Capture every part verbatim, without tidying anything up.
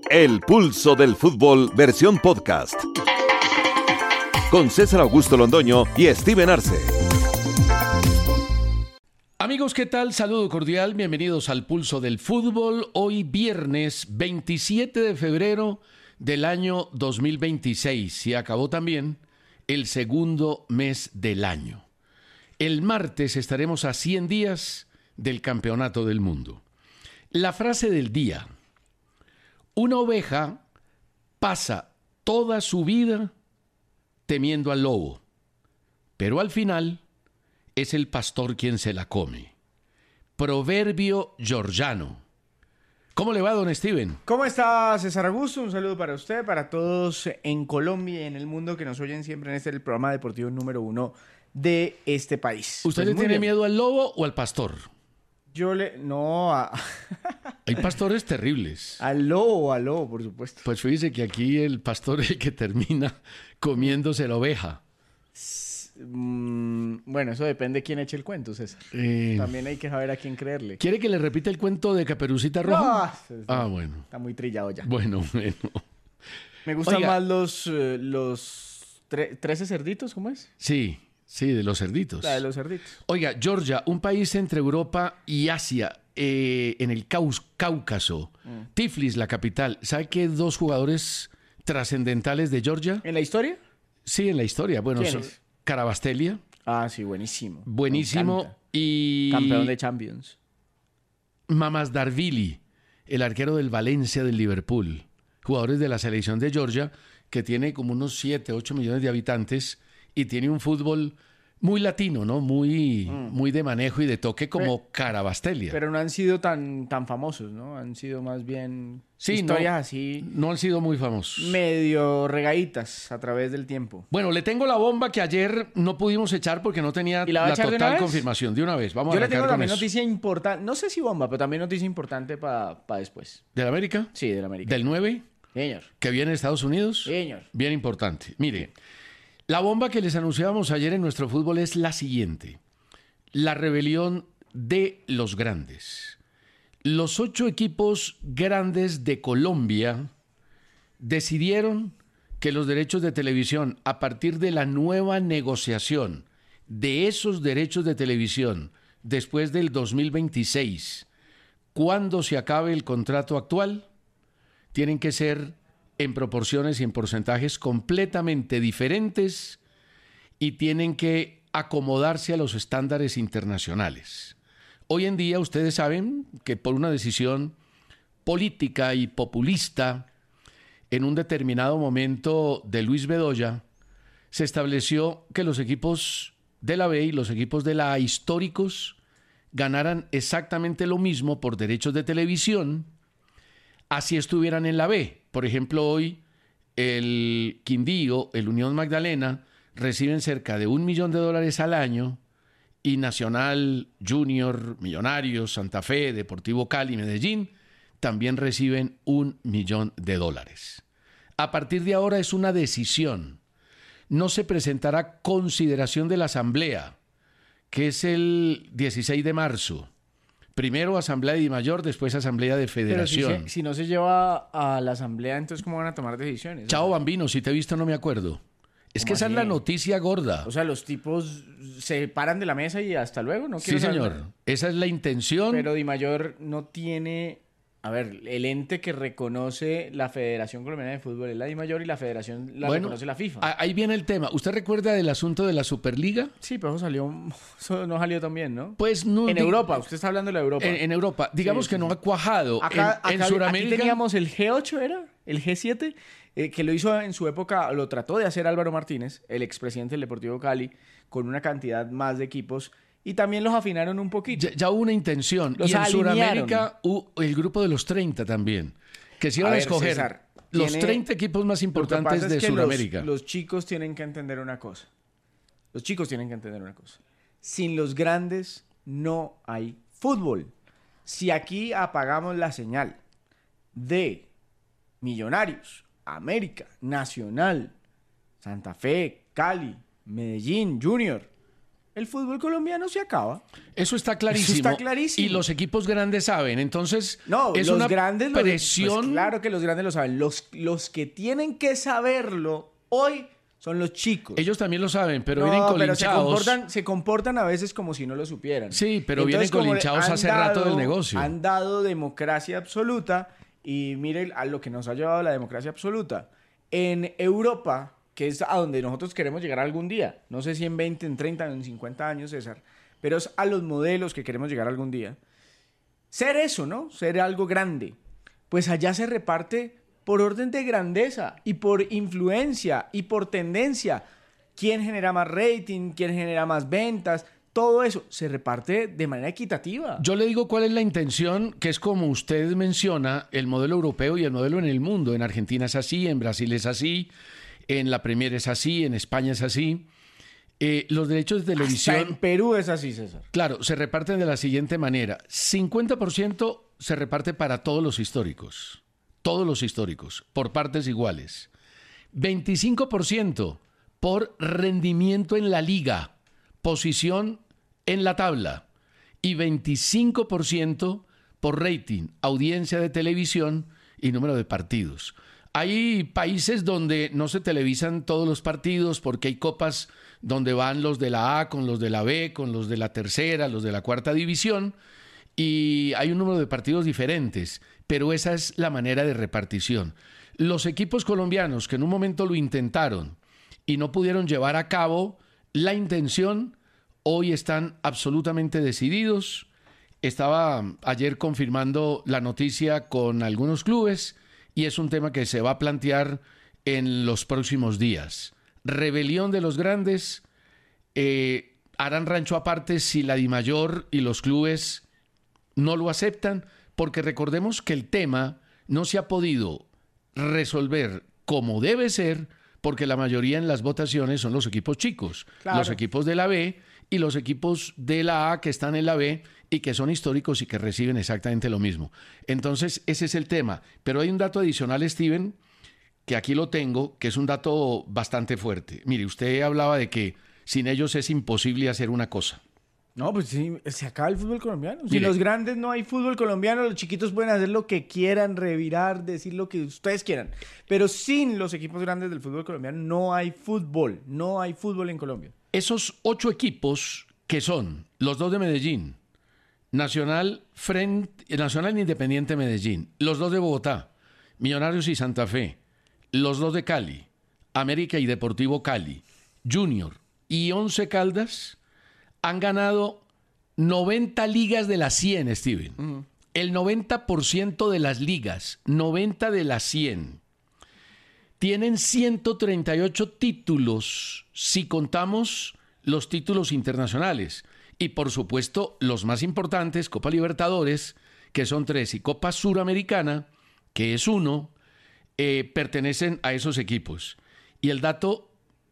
El Pulso del Fútbol, versión podcast. Con César Augusto Londoño y Steven Arce. Amigos, ¿qué tal? Saludo cordial, bienvenidos al Pulso del Fútbol. Hoy viernes veintisiete de febrero del año dos mil veintiséis y acabó también el segundo mes del año. El martes estaremos a cien días del Campeonato del Mundo. La frase del día: una oveja pasa toda su vida temiendo al lobo, pero al final es el pastor quien se la come. Proverbio georgiano. ¿Cómo le va, don Steven? ¿Cómo está, César Augusto? Un saludo para usted, para todos en Colombia y en el mundo que nos oyen siempre en este el programa deportivo número uno de este país. ¿Usted Pues le tiene bien. miedo al lobo o al pastor? Yo le... No, a... Hay pastores terribles. al lobo, al lobo, por supuesto. Pues fíjese que aquí el pastor es el que termina comiéndose la oveja. Mm, bueno, eso depende de quién eche el cuento, César. Eh, También hay que saber a quién creerle. ¿Quiere que le repita el cuento de Caperucita Roja? No, Ah, bueno. está muy trillado ya. Bueno, bueno. Me gustan Oiga. más los, eh, los tre- trece cerditos, ¿cómo es? Sí, sí, de los cerditos. La de los cerditos. Oiga, Georgia, un país entre Europa y Asia, eh, en el Caus- Cáucaso. Mm. Tiflis, la capital. ¿Sabe qué dos jugadores trascendentales de Georgia? ¿En la historia? Sí, en la historia. Bueno, son ¿Quiénes? Carabastelia, Ah, sí, buenísimo. Me buenísimo, encanta. y Campeón de Champions. Mamasdarvili, el arquero del Valencia del Liverpool. Jugadores de la selección de Georgia, que tiene como unos siete, ocho millones de habitantes y tiene un fútbol muy latino, ¿no? Muy, Mm. muy de manejo y de toque como Carabastelia. Pero no han sido tan, tan famosos, ¿no? Han sido más bien Sí, historias no, así no han sido muy famosos. medio regaditas a través del tiempo. Bueno, le tengo la bomba que ayer no pudimos echar porque no tenía ¿Y la va a la echar de una total vez? confirmación. De una vez, vamos Yo a le arrancar tengo con también eso. noticia importante, no sé si bomba, pero también noticia importante para después. ¿Del América? Sí, del América. ¿Del nueve? Señor, ¿Que viene de Estados Unidos? señor. Bien importante. Mire, la bomba que les anunciábamos ayer en nuestro fútbol es la siguiente. La rebelión de los grandes. Los ocho equipos grandes de Colombia decidieron que los derechos de televisión, a partir de la nueva negociación de esos derechos de televisión después del dos mil veintiséis, cuando se acabe el contrato actual, tienen que ser en proporciones y en porcentajes completamente diferentes y tienen que acomodarse a los estándares internacionales. Hoy en día ustedes saben que por una decisión política y populista, en un determinado momento de Luis Bedoya, se estableció que los equipos de la B y los equipos de la A históricos ganaran exactamente lo mismo por derechos de televisión, así estuvieran en la B. Por ejemplo, hoy el Quindío, el Unión Magdalena, reciben cerca de un millón de dólares al año y Nacional, Junior, Millonarios, Santa Fe, Deportivo Cali, Medellín también reciben un millón de dólares. A partir de ahora es una decisión. No se presentará consideración de la Asamblea, que es el dieciséis de marzo. Primero Asamblea de Dimayor, después Asamblea de Pero si, Federación. se- si no se lleva a la asamblea, entonces ¿cómo van a tomar decisiones? Chao, Bambino, si te he visto no me acuerdo. Es ¿Cómo que esa es así? la noticia gorda. O sea, los tipos se paran de la mesa y hasta luego, ¿no? Sí, quiero saber señor. nada. Esa es la intención. Pero Di Mayor no tiene... A ver, el ente que reconoce la Federación Colombiana de Fútbol es la Di Mayor y la Federación la Bueno, reconoce la FIFA. a- ahí viene el tema. ¿Usted recuerda del asunto de la Superliga? Sí, pero eso salió... Eso no salió tan bien, ¿no? Pues no. En di- Europa, usted está hablando de la Europa. En, en Europa. Digamos Sí, que sí, no sí. ha cuajado. Acá, en en acá- Sudamérica. aquí teníamos el G ocho, ¿era? El G siete, eh, que lo hizo en su época, lo trató de hacer Álvaro Martínez, el expresidente del Deportivo Cali, con una cantidad más de equipos, y también los afinaron un poquito. Ya, ya hubo una intención. Los y en alinearon. Sudamérica hubo el grupo de los treinta también. Que se iban a, A ver, escoger César, los tiene- treinta equipos más Lo que importantes pasa es de que los- Sudamérica. Los, chicos tienen que entender una cosa. Los chicos tienen que entender una cosa. Sin los grandes no hay fútbol. Si aquí apagamos la señal de Millonarios, América, Nacional, Santa Fe, Cali, Medellín, Junior, el fútbol colombiano se acaba. Eso está clarísimo. Eso está clarísimo. Y los equipos grandes saben. Entonces, no, es los una grandes presión. Lo, pues claro que los grandes lo saben. Los, los que tienen que saberlo hoy son los chicos. Ellos también lo saben, pero no, vienen pero se colinchados. comportan, se comportan a veces como si no lo supieran. Sí, pero Entonces, vienen colinchados hace dado, rato del negocio. Han dado democracia absoluta y miren a lo que nos ha llevado la democracia absoluta. En Europa, que es a donde nosotros queremos llegar algún día, no sé si en veinte, en treinta, en cincuenta años, César, pero es a los modelos que queremos llegar algún día. Ser eso, ¿no? Ser algo grande. Pues allá se reparte por orden de grandeza y por influencia y por tendencia. ¿Quién genera más rating? ¿Quién genera más ventas? Todo eso se reparte de manera equitativa. Yo le digo cuál es la intención, que es como usted menciona, el modelo europeo y el modelo en el mundo. En Argentina es así, en Brasil es así, en la Premier es así, en España es así. Eh, los derechos de televisión... Hasta en Perú es así, César. Claro, se reparten de la siguiente manera. cincuenta por ciento se reparte para todos los históricos. Todos los históricos, por partes iguales. veinticinco por ciento por rendimiento en la liga, posición en la tabla. Y veinticinco por ciento por rating, audiencia de televisión y número de partidos. Hay países donde no se televisan todos los partidos porque hay copas donde van los de la A con los de la B, con los de la tercera, los de la cuarta división, y hay un número de partidos diferentes, pero esa es la manera de repartición. Los equipos colombianos que en un momento lo intentaron y no pudieron llevar a cabo la intención, hoy están absolutamente decididos. Estaba ayer confirmando la noticia con algunos clubes y es un tema que se va a plantear en los próximos días. Rebelión de los grandes, eh, harán rancho aparte si la Dimayor y los clubes no lo aceptan, porque recordemos que el tema no se ha podido resolver como debe ser, porque la mayoría en las votaciones son los equipos chicos, claro. Los equipos de la B y los equipos de la A que están en la B y que son históricos y que reciben exactamente lo mismo. Entonces, ese es el tema. Pero hay un dato adicional, Steven, que aquí lo tengo, que es un dato bastante fuerte. Mire, usted hablaba de que sin ellos es imposible hacer una cosa. No, pues sí, se acaba el fútbol colombiano. Mire, si los grandes no hay fútbol colombiano, los chiquitos pueden hacer lo que quieran, revirar, decir lo que ustedes quieran. Pero sin los equipos grandes del fútbol colombiano no hay fútbol, no hay fútbol en Colombia. Esos ocho equipos que son los dos de Medellín, Nacional, Frente, Nacional Independiente Medellín, los dos de Bogotá, Millonarios y Santa Fe, los dos de Cali, América y Deportivo Cali, Junior y Once Caldas, han ganado noventa ligas de las cien, Steven. Uh-huh. El noventa por ciento de las ligas, noventa de las cien. Tienen ciento treinta y ocho títulos si contamos los títulos internacionales. Y por supuesto los más importantes, Copa Libertadores, que son tres, y Copa Suramericana, que es uno, eh, pertenecen a esos equipos. Y el dato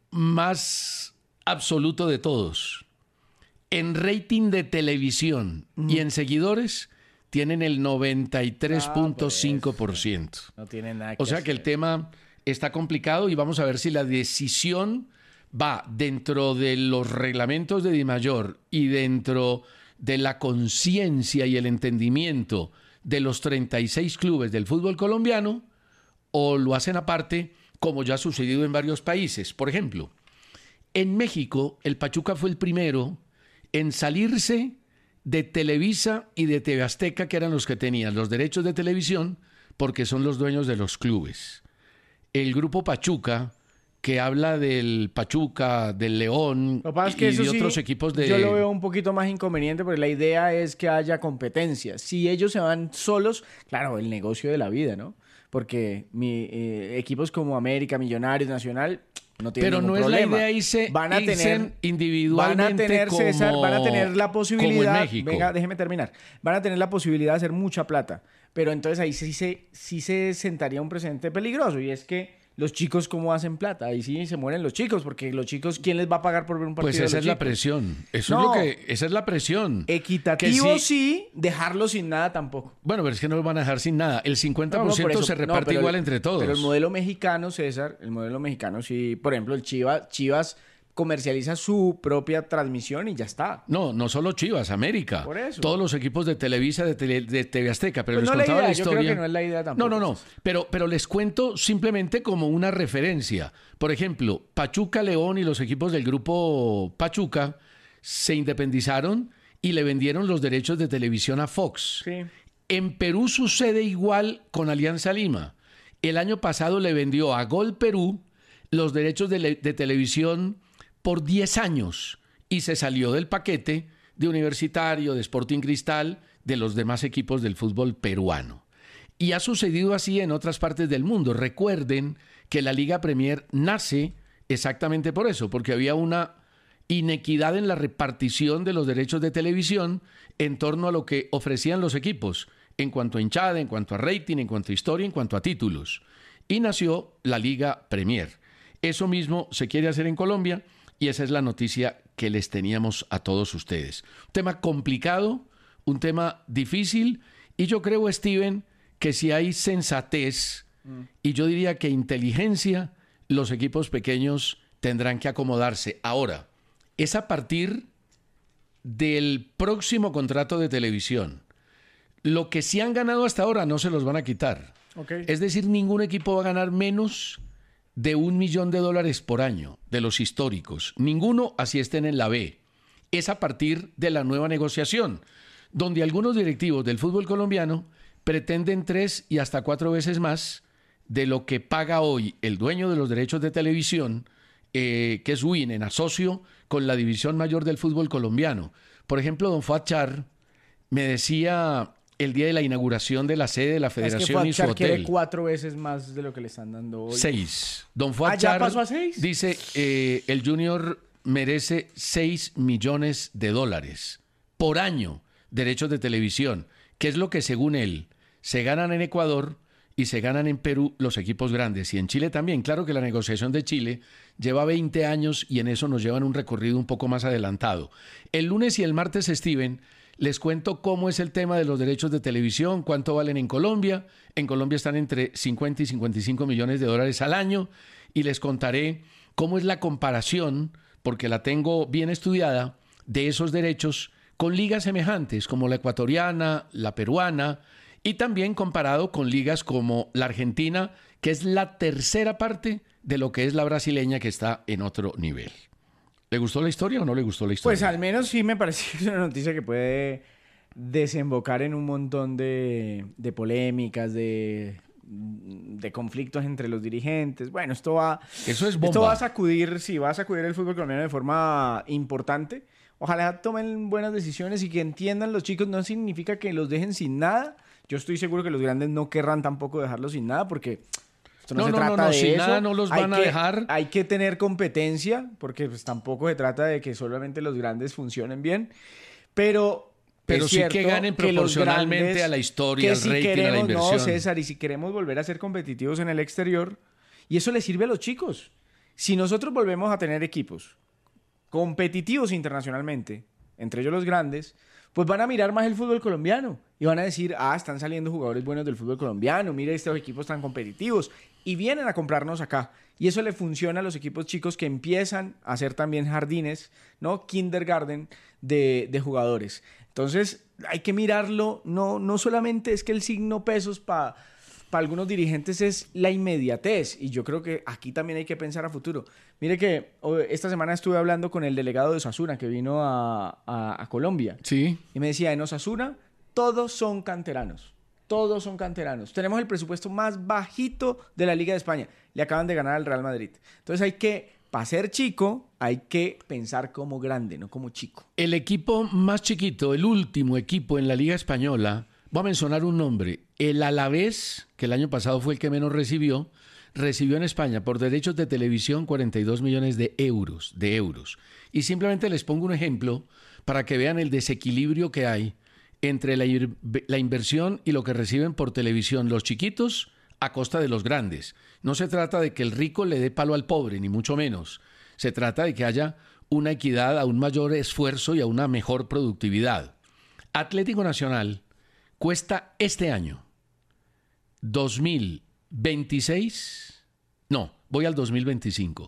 más absoluto de todos, en rating de televisión mm. y en seguidores, tienen el noventa y tres punto cinco por ciento. Ah, no tienen nada que O sea hacer. que el tema está complicado y vamos a ver si la decisión va dentro de los reglamentos de Dimayor y dentro de la conciencia y el entendimiento de los treinta y seis clubes del fútbol colombiano, o lo hacen aparte, como ya ha sucedido en varios países. Por ejemplo, en México, el Pachuca fue el primero en salirse de Televisa y de T V Azteca, que eran los que tenían los derechos de televisión, porque son los dueños de los clubes. El grupo Pachuca, que habla del Pachuca, del León Lo que pasa es y que eso de sí, otros equipos de... Yo lo veo un poquito más inconveniente, porque la idea es que haya competencia. Si ellos se van solos, claro, el negocio de la vida, ¿no? Porque mi, eh, equipos como América, Millonarios, Nacional... No Pero no es problema. la idea irse, van a irse tener individualmente van a tener como, César, van a tener la posibilidad, como en México. Venga, déjeme terminar. Van a tener la posibilidad de hacer mucha plata, pero entonces ahí sí se sí se sentaría un precedente peligroso, y es que los chicos, ¿cómo hacen plata? Ahí sí se mueren los chicos, porque los chicos, ¿quién les va a pagar por ver un partido? Pues esa de los es la chicos? presión. Eso No. es lo que, esa es la presión. Equitativo Que si- sí, dejarlo sin nada tampoco. Bueno, pero es que no lo van a dejar sin nada. El cincuenta por ciento No, no, por eso- se no, reparte pero igual el- entre todos. Pero el modelo mexicano, César, el modelo mexicano sí, por ejemplo, el Chivas, Chivas comercializa su propia transmisión y ya está. No, no solo Chivas, América. Por eso. Todos los equipos de Televisa, de, tele, de T V Azteca. Pero Pues les no la contaba idea, la yo historia. creo que no es la idea tampoco. No, no, no. Pero, pero les cuento simplemente como una referencia. Por ejemplo, Pachuca, León y los equipos del grupo Pachuca se independizaron y le vendieron los derechos de televisión a Fox. Sí. En Perú sucede igual con Alianza Lima. El año pasado le vendió a Gol Perú los derechos de, le- de televisión por diez años y se salió del paquete de Universitario, de Sporting Cristal, de los demás equipos del fútbol peruano. Y ha sucedido así en otras partes del mundo. Recuerden que la Liga Premier nace exactamente por eso, porque había una inequidad en la repartición de los derechos de televisión en torno a lo que ofrecían los equipos, en cuanto a hinchada, en cuanto a rating, en cuanto a historia, en cuanto a títulos. Y nació la Liga Premier. Eso mismo se quiere hacer en Colombia y esa es la noticia que les teníamos a todos ustedes. Un tema complicado, un tema difícil y yo creo, Steven, que si hay sensatez mm. y yo diría que inteligencia, los equipos pequeños tendrán que acomodarse. Ahora, es a partir del próximo contrato de televisión. Lo que sí han ganado hasta ahora no se los van a quitar. Okay. Es decir, ningún equipo va a ganar menos de un millón de dólares por año, de los históricos. Ninguno, así estén en la B. Es a partir de la nueva negociación, donde algunos directivos del fútbol colombiano pretenden tres y hasta cuatro veces más de lo que paga hoy el dueño de los derechos de televisión, eh, que es Win, en asocio con la división mayor del fútbol colombiano. Por ejemplo, don Fuad Char me decía el día de la inauguración de la sede de la Federación es que y su hotel. quiere cuatro veces más de lo que le están dando hoy. Seis. Don Fuad ¿Ah, ya Char pasó a seis? dice eh, el Junior merece seis millones de dólares por año derechos de televisión, que es lo que según él se ganan en Ecuador y se ganan en Perú los equipos grandes y en Chile también. Claro que la negociación de Chile lleva veinte años y en eso nos llevan un recorrido un poco más adelantado. El lunes y el martes, Steven, les cuento cómo es el tema de los derechos de televisión, cuánto valen en Colombia. En Colombia están entre cincuenta y cincuenta y cinco millones de dólares al año y les contaré cómo es la comparación, porque la tengo bien estudiada, de esos derechos con ligas semejantes como la ecuatoriana, la peruana y también comparado con ligas como la argentina, que es la tercera parte de lo que es la brasileña, que está en otro nivel. ¿Le gustó la historia o no le gustó la historia? Pues al menos sí me parece que es una noticia que puede desembocar en un montón de, de polémicas, de, de conflictos entre los dirigentes. Bueno, esto va, Eso es bomba. Esto va a sacudir, sí, va a sacudir el fútbol colombiano de forma importante. Ojalá tomen buenas decisiones y que entiendan los chicos. No significa que los dejen sin nada. Yo estoy seguro que los grandes no querrán tampoco dejarlos sin nada porque... Esto no, no, se no, trata no, no, de sin eso. nada no los Hay van a que, dejar. Hay que tener competencia, porque pues, tampoco se trata de que solamente los grandes funcionen bien. Pero, pero es sí cierto que ganen que los proporcionalmente grandes, a la historia, que al si rating, queremos, a la inversión. No, César, y si queremos volver a ser competitivos en el exterior, y eso le sirve a los chicos. Si nosotros volvemos a tener equipos competitivos internacionalmente, entre ellos los grandes, pues van a mirar más el fútbol colombiano y van a decir, ah, están saliendo jugadores buenos del fútbol colombiano, mire estos equipos tan competitivos, y vienen a comprarnos acá. Y eso le funciona a los equipos chicos que empiezan a hacer también jardines, ¿no? Kindergarten de, de jugadores. Entonces, hay que mirarlo, no, no solamente es que el signo pesos para pa algunos dirigentes es la inmediatez, y yo creo que aquí también hay que pensar a futuro. Mire que esta semana estuve hablando con el delegado de Osasuna que vino a, a, a Colombia. Sí. Y me decía, en Osasuna todos son canteranos. Todos son canteranos. Tenemos el presupuesto más bajito de la Liga de España. Le acaban de ganar al Real Madrid. Entonces hay que, para ser chico, hay que pensar como grande, no como chico. El equipo más chiquito, el último equipo en la Liga Española, voy a mencionar un nombre. El Alavés, que el año pasado fue el que menos recibió, recibió en España por derechos de televisión cuarenta y dos millones de euros, de euros. Y simplemente les pongo un ejemplo para que vean el desequilibrio que hay entre la, la inversión y lo que reciben por televisión los chiquitos a costa de los grandes. No se trata de que el rico le dé palo al pobre, ni mucho menos. Se trata de que haya una equidad, a un mayor esfuerzo y a una mejor productividad. Atlético Nacional cuesta este año dos mil veintiséis, no, voy al dos mil veinticinco,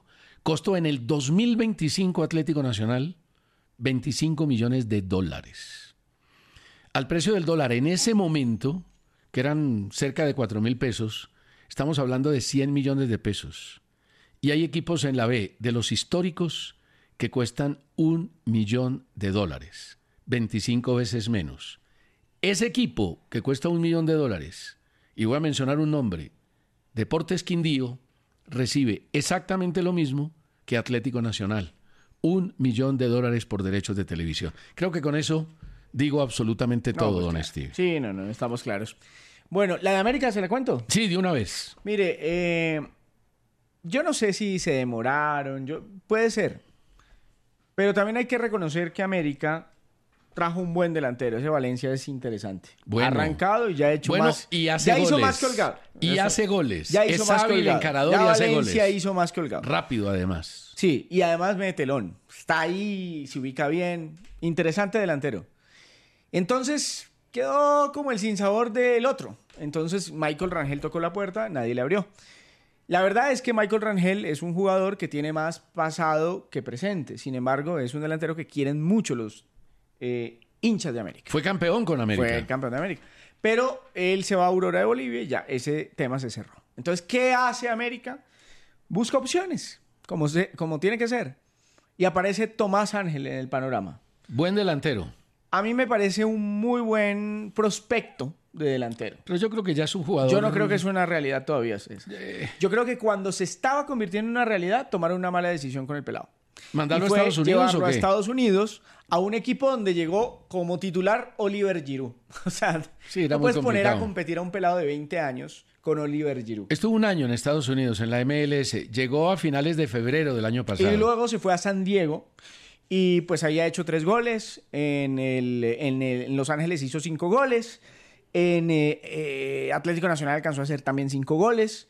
costó en el dos mil veinticinco Atlético Nacional veinticinco millones de dólares. Al precio del dólar en ese momento, que eran cerca de cuatro mil pesos, estamos hablando de cien millones de pesos. Y hay equipos en la B de los históricos que cuestan un millón de dólares, veinticinco veces menos. Ese equipo que cuesta un millón de dólares, y voy a mencionar un nombre, Deportes Quindío, recibe exactamente lo mismo que Atlético Nacional, un millón de dólares por derechos de televisión. Creo que con eso digo absolutamente todo, no, pues, don Steve. Sí, no, no, estamos claros. Bueno, ¿la de América se la cuento? Sí, de una vez. Mire, eh, yo no sé si se demoraron, yo, puede ser, pero también hay que reconocer que América trajo un buen delantero. Ese Valencia es interesante. Bueno, arrancado y ya ha hecho bueno, más. Y hace ya goles. hizo más que Holgado. Y Eso. hace goles. Ya hizo es más hábil que Holgado. encarador ya y hace Valencia goles. hizo más que Holgado. Rápido, además. Sí, y además mete telón. Está ahí, se ubica bien. Interesante delantero. Entonces, quedó como el sinsabor del otro. Entonces, Michael Rangel tocó la puerta, nadie le abrió. La verdad es que Michael Rangel es un jugador que tiene más pasado que presente. Sin embargo, es un delantero que quieren mucho los eh, hinchas de América. Fue campeón con América. Fue campeón de América. Pero él se va a Aurora de Bolivia y ya, ese tema se cerró. Entonces, ¿qué hace América? Busca opciones, como, se, como tiene que ser. Y aparece Tomás Ángel en el panorama. Buen delantero. A mí me parece un muy buen prospecto de delantero. Pero yo creo que ya es un jugador... Yo no creo que es una realidad todavía. Eh... Yo creo que cuando se estaba convirtiendo en una realidad, tomaron una mala decisión con el pelado. ¿Mandarlo a Estados Unidos llevarlo o qué? a Estados Unidos a un equipo donde llegó como titular Oliver Giroud. O sea, sí, era no muy puedes poner a complicado. competir a un pelado de veinte años con Oliver Giroud. Estuvo un año en Estados Unidos, en la M L S. Llegó a finales de febrero del año pasado. Y luego se fue a San Diego y pues ahí ha hecho tres goles. En, el, en, el, en Los Ángeles hizo cinco goles. En eh, eh, Atlético Nacional alcanzó a hacer también cinco goles.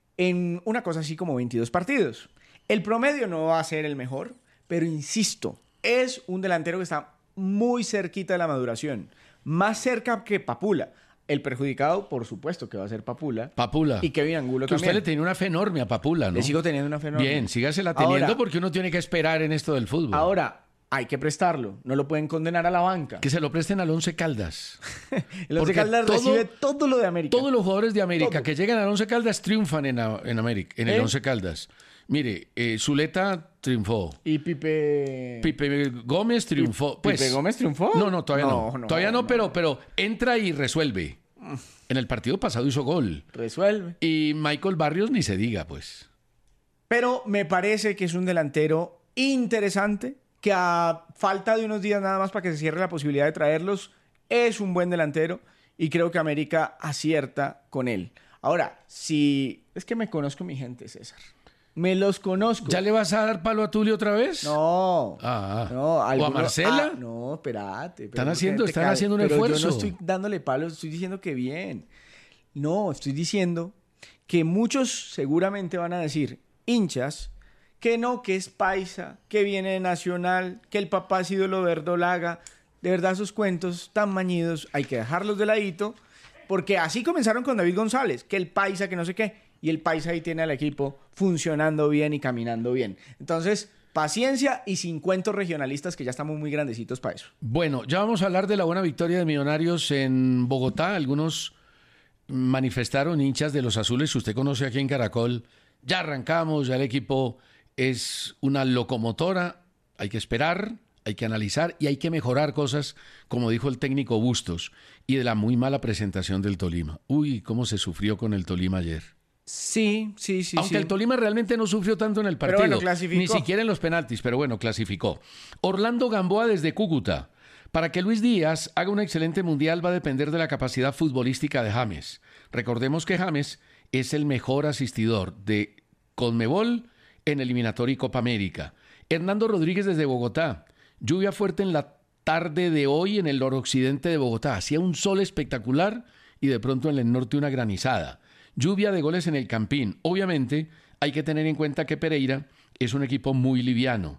En una cosa así como veintidós partidos. El promedio no va a ser el mejor, pero insisto, es un delantero que está muy cerquita de la maduración. Más cerca que Papula. El perjudicado, por supuesto, que va a ser Papula. Papula. Y Kevin Angulo que también. Usted le tiene una fe enorme a Papula, ¿no? Le sigo teniendo una fe enorme. Bien, sígasela teniendo ahora, porque uno tiene que esperar en esto del fútbol. Ahora, hay que prestarlo. No lo pueden condenar a la banca. Que se lo presten al Once Caldas. El Once Caldas todo, recibe todo lo de América. Todos los jugadores de América todo. que llegan al Once Caldas triunfan en, en América, en ¿Eh? el Once Caldas. Mire, eh, Zuleta triunfó. Y Pipe... Pipe Gómez triunfó. ¿Pipe pues, Gómez triunfó? No, no, todavía no. no, no todavía no, no, pero, no. pero entra y resuelve. En el partido pasado hizo gol. Resuelve. Y Michael Barrios ni se diga, pues. Pero me parece que es un delantero interesante, que a falta de unos días nada más para que se cierre la posibilidad de traerlos, es un buen delantero y creo que América acierta con él. Ahora, si... Es que me conozco mi gente, César. Me los conozco. ¿Ya le vas a dar palo a Tulio otra vez? No. Ah, no ¿o a Marcela? Ah, no, espérate. Están haciendo, están cae, haciendo un pero esfuerzo. Yo no estoy dándole palos, estoy diciendo que bien. No, estoy diciendo que muchos seguramente van a decir, hinchas, que no, que es paisa, que viene de Nacional, que el papá ha sido lo verdolaga. De verdad, esos cuentos tan mañidos hay que dejarlos de ladito, porque así comenzaron con David González, que el paisa, que no sé qué. Y el país ahí tiene al equipo funcionando bien y caminando bien. Entonces, paciencia y sin cuentos regionalistas que ya estamos muy grandecitos para eso. Bueno, ya vamos a hablar de la buena victoria de Millonarios en Bogotá. Algunos manifestaron, hinchas de los azules, que usted conoce aquí en Caracol. Ya arrancamos, ya el equipo es una locomotora. Hay que esperar, hay que analizar y hay que mejorar cosas, como dijo el técnico Bustos, y de la muy mala presentación del Tolima. Uy, cómo se sufrió con el Tolima ayer. Sí, sí, sí. Aunque sí. el Tolima realmente no sufrió tanto en el partido. Pero bueno, clasificó. Ni siquiera en los penaltis, pero bueno, clasificó. Orlando Gamboa desde Cúcuta. Para que Luis Díaz haga un excelente mundial va a depender de la capacidad futbolística de James. Recordemos que James es el mejor asistidor de Conmebol en eliminatoria y Copa América. Hernando Rodríguez desde Bogotá. Lluvia fuerte en la tarde de hoy en el noroccidente de Bogotá. Hacía un sol espectacular y de pronto en el norte una granizada. Lluvia de goles en el Campín. Obviamente hay que tener en cuenta que Pereira es un equipo muy liviano.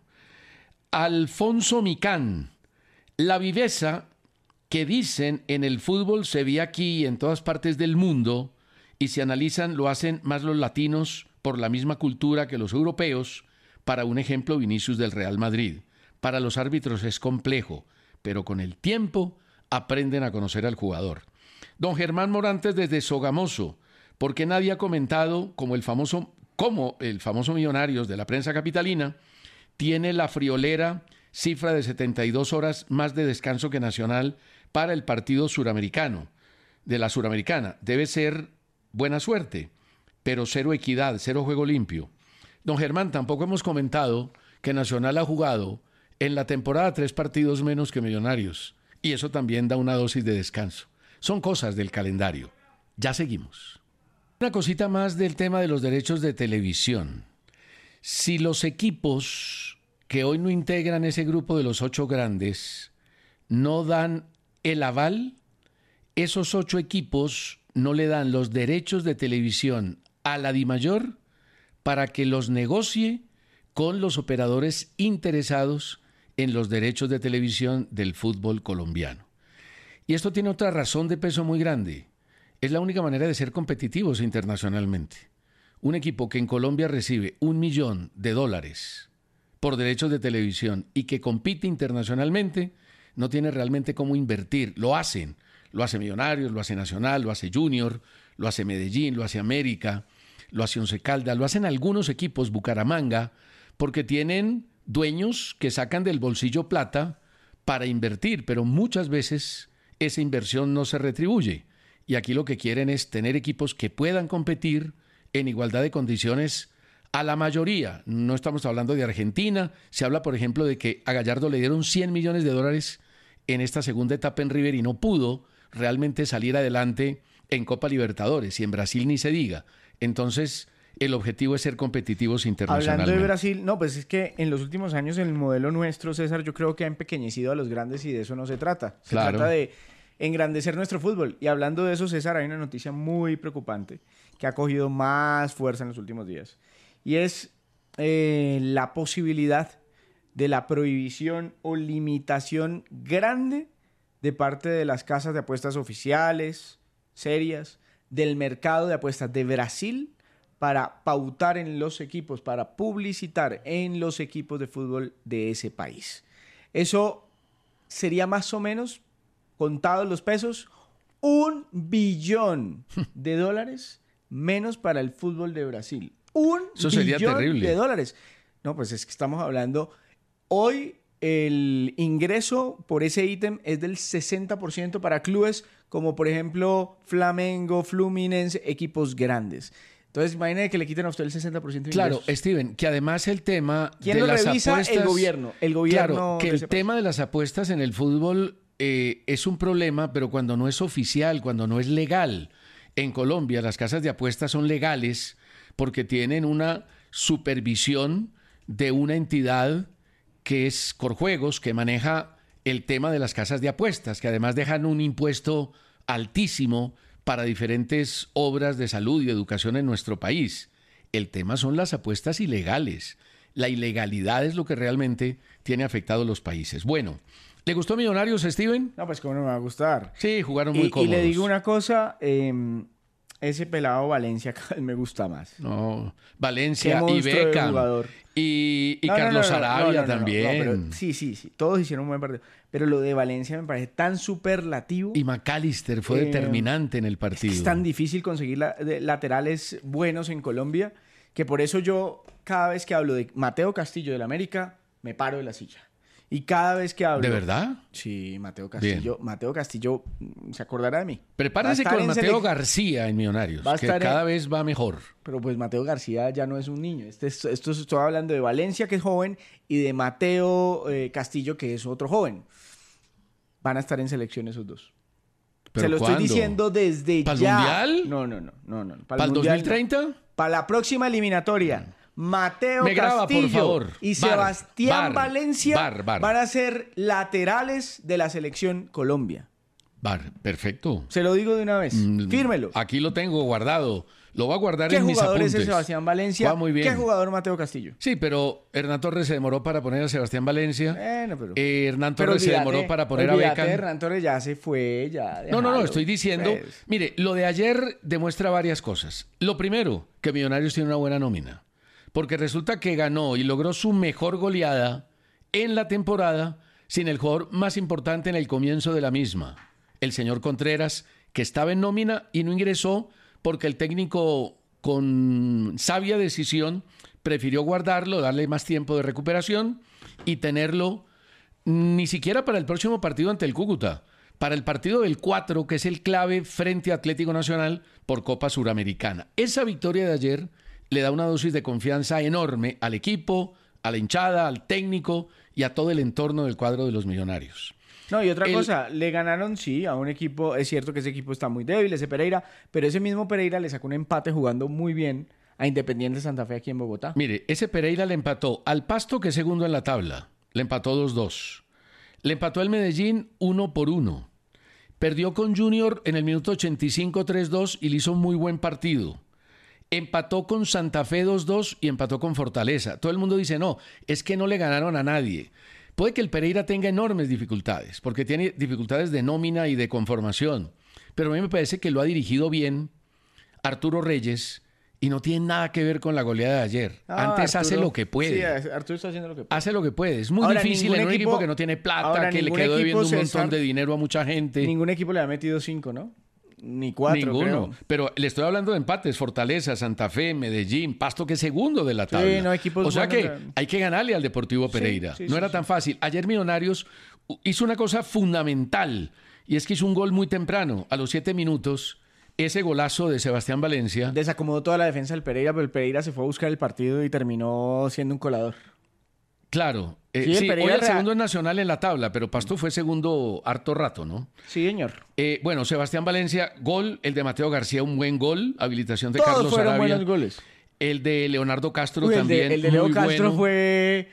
Alfonso Micán. La viveza que dicen en el fútbol se ve aquí y en todas partes del mundo, y si analizan lo hacen más los latinos por la misma cultura que los europeos, Para un ejemplo, Vinicius del Real Madrid. Para los árbitros es complejo, pero con el tiempo aprenden a conocer al jugador. Don Germán Morantes desde Sogamoso. ¿Por qué nadie ha comentado como el famoso, como el famoso Millonarios de la prensa capitalina tiene la friolera cifra de setenta y dos horas más de descanso que Nacional para el partido suramericano, de la Suramericana? Debe ser buena suerte, pero cero equidad, cero juego limpio. Don Germán, tampoco hemos comentado que Nacional ha jugado en la temporada tres partidos menos que Millonarios, y eso también da una dosis de descanso. Son cosas del calendario. Ya seguimos. Una cosita más del tema de los derechos de televisión. Si los equipos que hoy no integran ese grupo de los ocho grandes no dan el aval, esos ocho equipos no le dan los derechos de televisión a la DIMAYOR para que los negocie con los operadores interesados en los derechos de televisión del fútbol colombiano. Y esto tiene otra razón de peso muy grande. Es la única manera de ser competitivos internacionalmente. Un equipo que en Colombia recibe un millón de dólares por derechos de televisión y que compite internacionalmente, no tiene realmente cómo invertir. Lo hacen. Lo hace Millonarios, lo hace Nacional, lo hace Junior, lo hace Medellín, lo hace América, lo hace Once Caldas, lo hacen algunos equipos, Bucaramanga, porque tienen dueños que sacan del bolsillo plata para invertir, pero muchas veces esa inversión no se retribuye. Y aquí lo que quieren es tener equipos que puedan competir en igualdad de condiciones a la mayoría. No estamos hablando de Argentina. Se habla, por ejemplo, de que a Gallardo le dieron cien millones de dólares en esta segunda etapa en River y no pudo realmente salir adelante en Copa Libertadores, y en Brasil ni se diga. Entonces, el objetivo es ser competitivos internacionalmente. Hablando de Brasil, no, pues es que en los últimos años el modelo nuestro, César, yo creo que ha empequeñecido a los grandes y de eso no se trata. Se Claro. trata de engrandecer nuestro fútbol. Y hablando de eso, César, hay una noticia muy preocupante que ha cogido más fuerza en los últimos días. Y es eh, la posibilidad de la prohibición o limitación grande de parte de las casas de apuestas oficiales, serias, del mercado de apuestas de Brasil para pautar en los equipos, para publicitar en los equipos de fútbol de ese país. Eso sería más o menos, contados los pesos, un billón de dólares menos para el fútbol de Brasil. Un Eso sería billón terrible. de dólares. No, pues es que estamos hablando... Hoy el ingreso por ese ítem es del sesenta por ciento para clubes como, por ejemplo, Flamengo, Fluminense, equipos grandes. Entonces, imagínate que le quiten a usted el sesenta por ciento de Claro, ingresos. Steven, que además el tema ¿Quién de lo las revisa? apuestas... El gobierno. El gobierno Claro, que de el ese país. tema de las apuestas en el fútbol eh, es un problema, pero cuando no es oficial, cuando no es legal. En Colombia las casas de apuestas son legales porque tienen una supervisión de una entidad que es Corjuegos, que maneja el tema de las casas de apuestas, que además dejan un impuesto altísimo para diferentes obras de salud y educación en nuestro país. El tema son las apuestas ilegales. La ilegalidad es lo que realmente tiene afectado a los países. Bueno, ¿le gustó Millonarios, Steven? No, pues cómo no me va a gustar. Sí, jugaron muy Y, cómodos. y le digo una cosa, eh, ese pelado Valencia cada vez me gusta más. No, Valencia Qué y monstruo de Beckham jugador. y, y No, no, Carlos no, no, Arabia no, no, no, también. no, pero sí, sí, sí. Todos hicieron un buen partido. Pero lo de Valencia me parece tan superlativo. Y McAllister fue Eh, determinante en el partido. Es tan difícil conseguir la- de- laterales buenos en Colombia que por eso yo, cada vez que hablo de Mateo Castillo del América, me paro de la silla. Y cada vez que hablo... ¿De verdad? Sí, Mateo Castillo. Mateo Castillo mm, se acordará de mí. Prepárese Va a estar con en Mateo selec- García en Millonarios, Va a que estar en- cada vez va mejor. Pero pues Mateo García ya no es un niño. Este es- esto es- estoy hablando de Valencia, que es joven, y de Mateo eh, Castillo, que es otro joven. Van a estar en selección esos dos. ¿Pero Se lo cuándo? estoy diciendo desde ¿Pa'l ya. Mundial? No, no, no, no, no. ¿Para el dos mil treinta? Para la próxima eliminatoria, Mateo Me graba, por Castillo favor. y Bar, Sebastián bar, Valencia bar, bar. van a ser laterales de la selección Colombia. Bar, perfecto. Se lo digo de una vez. Mm, Fírmelo. Aquí lo tengo guardado. Lo voy a guardar ¿Qué en mis jugador apuntes. es ese Sebastián Valencia? Va muy bien. ¿Qué jugador Mateo Castillo? Sí, pero Hernán Torres se demoró para poner a Sebastián Valencia. Bueno, pero... Eh, Hernán pero Torres se olvídate, demoró para poner a olvídate, Beckham. Hernán Torres ya se fue, ya. No, no, no, déjalo. estoy diciendo, Pues, mire, lo de ayer demuestra varias cosas. Lo primero, que Millonarios tiene una buena nómina. porque resulta que ganó y logró su mejor goleada en la temporada sin el jugador más importante en el comienzo de la misma, el señor Contreras, que estaba en nómina y no ingresó porque el técnico, con sabia decisión, prefirió guardarlo, darle más tiempo de recuperación y tenerlo ni siquiera para el próximo partido ante el Cúcuta, para el partido del cuatro, que es el clave frente a Atlético Nacional por Copa Suramericana. Esa victoria de ayer le da una dosis de confianza enorme al equipo, a la hinchada, al técnico y a todo el entorno del cuadro de los Millonarios. No, y otra El- cosa, le ganaron, sí, a un equipo, es cierto que ese equipo está muy débil, ese Pereira, pero ese mismo Pereira le sacó un empate jugando muy bien a Independiente Santa Fe aquí en Bogotá. Mire, ese Pereira le empató al Pasto, que es segundo en la tabla. Le empató dos dos. Le empató al Medellín uno por uno. Perdió con Junior en el minuto ochenta y cinco tres dos y le hizo un muy buen partido. Empató con Santa Fe dos dos y empató con Fortaleza. Todo el mundo dice, no, es que no le ganaron a nadie. Puede que el Pereira tenga enormes dificultades, porque tiene dificultades de nómina y de conformación. Pero a mí me parece que lo ha dirigido bien Arturo Reyes y no tiene nada que ver con la goleada de ayer. Ah, Antes hace Arturo- lo que puede. Sí, Arturo está haciendo lo que puede. Hace lo que puede. Es muy Ahora, difícil ningún en un equipo, equipo- que no tiene plata, ahora, que le ningún quedó equipo, debiendo un montón César, de dinero a mucha gente. Ningún equipo le ha metido cinco, ¿no? Ni cuatro, Ninguno. creo. Pero le estoy hablando de empates. Fortaleza, Santa Fe, Medellín, Pasto, que es segundo de la tabla. no, equipos o sea buenos, que eh. hay que ganarle al Deportivo Pereira. sí, no sí, era sí. tan fácil. Ayer Millonarios hizo una cosa fundamental, y es que hizo un gol muy temprano, a los siete minutos. Ese golazo de Sebastián Valencia. Desacomodó toda la defensa del Pereira, pero el Pereira se fue a buscar el partido y terminó siendo un colador. Claro. eh, Sí, el sí, Pereira hoy el real- segundo es Nacional en la tabla, pero Pasto fue segundo harto rato, ¿no? Sí, señor. Eh, bueno, Sebastián Valencia, gol. El de Mateo García, un buen gol. Habilitación de Todos Carlos fueron Arabia. buenos goles. El de Leonardo Castro Uy, el, también. de, el de Leo muy Castro bueno. fue...